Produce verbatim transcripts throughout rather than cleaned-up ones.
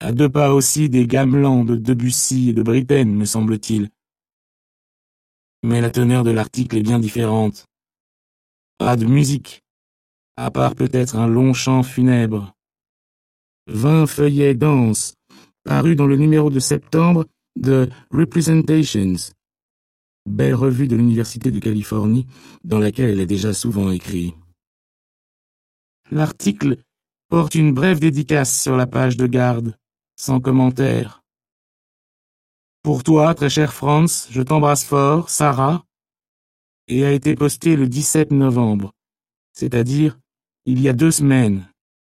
à deux pas aussi des Gamelans, de Debussy et de Britten, me semble-t-il. Mais la teneur de l'article est bien différente. Pas de musique, à part peut-être un long chant funèbre. Vingt feuillets denses, parus dans le numéro de septembre de Representations, belle revue de l'Université de Californie, dans laquelle elle a déjà souvent écrit. L'article porte une brève dédicace sur la page de garde, sans commentaire. Pour toi, très cher Franz, je t'embrasse fort, Sarah, et a été posté le dix-sept novembre, c'est-à-dire il y a deux semaines.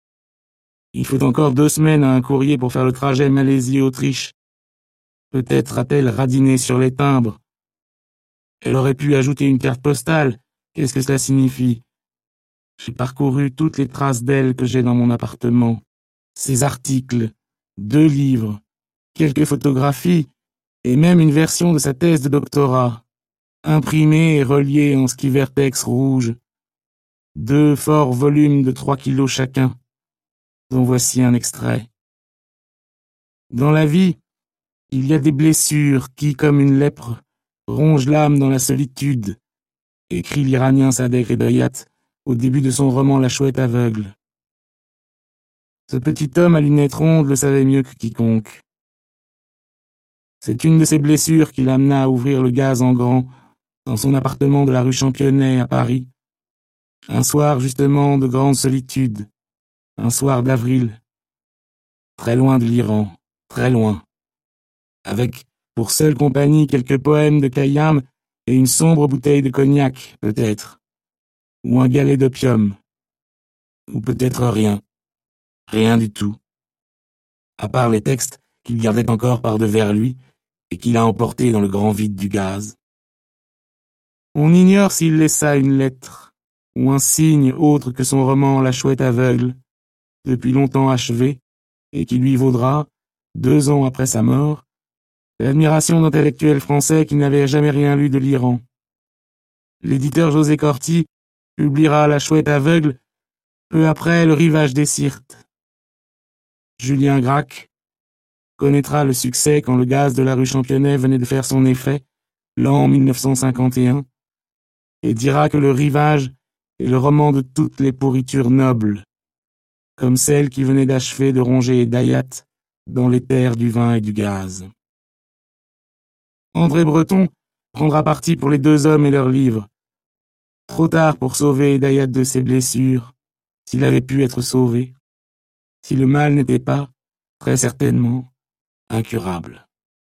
Il faut encore deux semaines à un courrier pour faire le trajet Malaisie-Autriche. Peut-être a-t-elle radiné sur les timbres. Elle aurait pu ajouter une carte postale. Qu'est-ce que cela signifie? J'ai parcouru toutes les traces d'elle que j'ai dans mon appartement. Ses articles, deux livres, quelques photographies, et même une version de sa thèse de doctorat, imprimée et reliée en ski-vertex rouge. Deux forts volumes de trois kilos chacun, dont voici un extrait. Dans la vie, il y a des blessures qui, comme une lèpre, rongent l'âme dans la solitude, écrit l'Iranien Sadegh Hedayat au début de son roman La Chouette aveugle. Ce petit homme à lunettes rondes le savait mieux que quiconque. C'est une de ces blessures qui l'amena à ouvrir le gaz en grand dans son appartement de la rue Championnet à Paris. Un soir justement de grande solitude, un soir d'avril, très loin de l'Iran, très loin, avec pour seule compagnie quelques poèmes de Khayyam et une sombre bouteille de cognac, peut-être, ou un galet d'opium, ou peut-être rien, rien du tout, à part les textes qu'il gardait encore par-devers lui et qu'il a emportés dans le grand vide du gaz. On ignore s'il laissa une lettre, ou un signe autre que son roman La Chouette aveugle, depuis longtemps achevé, et qui lui vaudra, deux ans après sa mort, l'admiration d'intellectuels français qui n'avaient jamais rien lu de l'Iran. L'éditeur José Corti publiera La Chouette aveugle peu après Le Rivage des Sirtes. Julien Gracq connaîtra le succès quand le gaz de la rue Championnet venait de faire son effet, l'an mille neuf cent cinquante et un, et dira que Le Rivage est le roman de toutes les pourritures nobles, comme celle qui venait d'achever de ronger Hedayat dans les terres du vin et du gaz. André Breton prendra parti pour les deux hommes et leurs livres. Trop tard pour sauver Hedayat de ses blessures, s'il avait pu être sauvé, si le mal n'était pas, très certainement, incurable.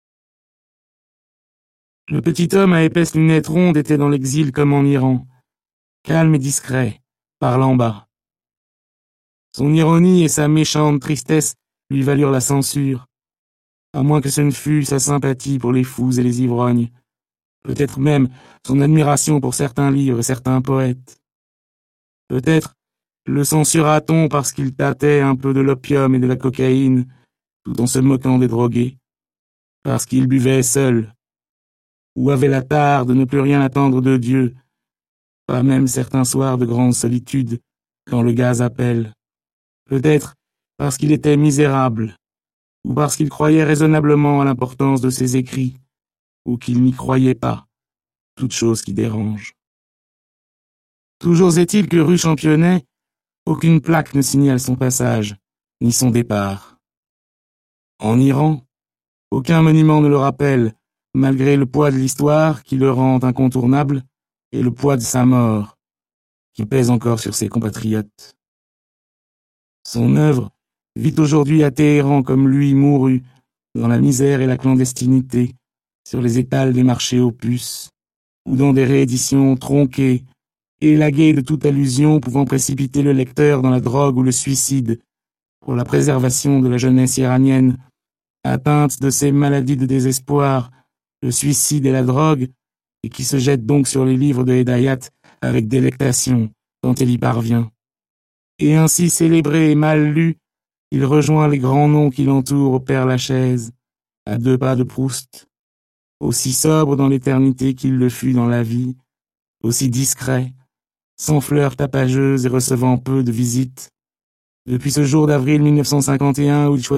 Le petit homme à épaisses lunettes rondes était dans l'exil comme en Iran, calme et discret, parlant bas. Son ironie et sa méchante tristesse lui valurent la censure, à moins que ce ne fût sa sympathie pour les fous et les ivrognes, peut-être même son admiration pour certains livres et certains poètes. Peut-être le censura-t-on parce qu'il tâtait un peu de l'opium et de la cocaïne, tout en se moquant des drogués, parce qu'il buvait seul, ou avait la tare de ne plus rien attendre de Dieu, pas même certains soirs de grande solitude, quand le gaz appelle. Peut-être parce qu'il était misérable, ou parce qu'il croyait raisonnablement à l'importance de ses écrits, ou qu'il n'y croyait pas, toute chose qui dérange. Toujours est-il que rue Championnet, aucune plaque ne signale son passage, ni son départ. En Iran, aucun monument ne le rappelle, malgré le poids de l'histoire qui le rend incontournable, et le poids de sa mort, qui pèse encore sur ses compatriotes. Son œuvre vit aujourd'hui à Téhéran comme lui mourut, dans la misère et la clandestinité, sur les étals des marchés aux puces, ou dans des rééditions tronquées, élaguées de toute allusion pouvant précipiter le lecteur dans la drogue ou le suicide, pour la préservation de la jeunesse iranienne, atteinte de ces maladies de désespoir, le suicide et la drogue, et qui se jette donc sur les livres de Hedayat avec délectation, quand elle y parvient. Et ainsi célébré et mal lu, il rejoint les grands noms qui l'entourent au Père-Lachaise, à deux pas de Proust, aussi sobre dans l'éternité qu'il le fut dans la vie, aussi discret, sans fleurs tapageuses et recevant peu de visites, depuis ce jour d'avril mille neuf cent cinquante et un où il choisit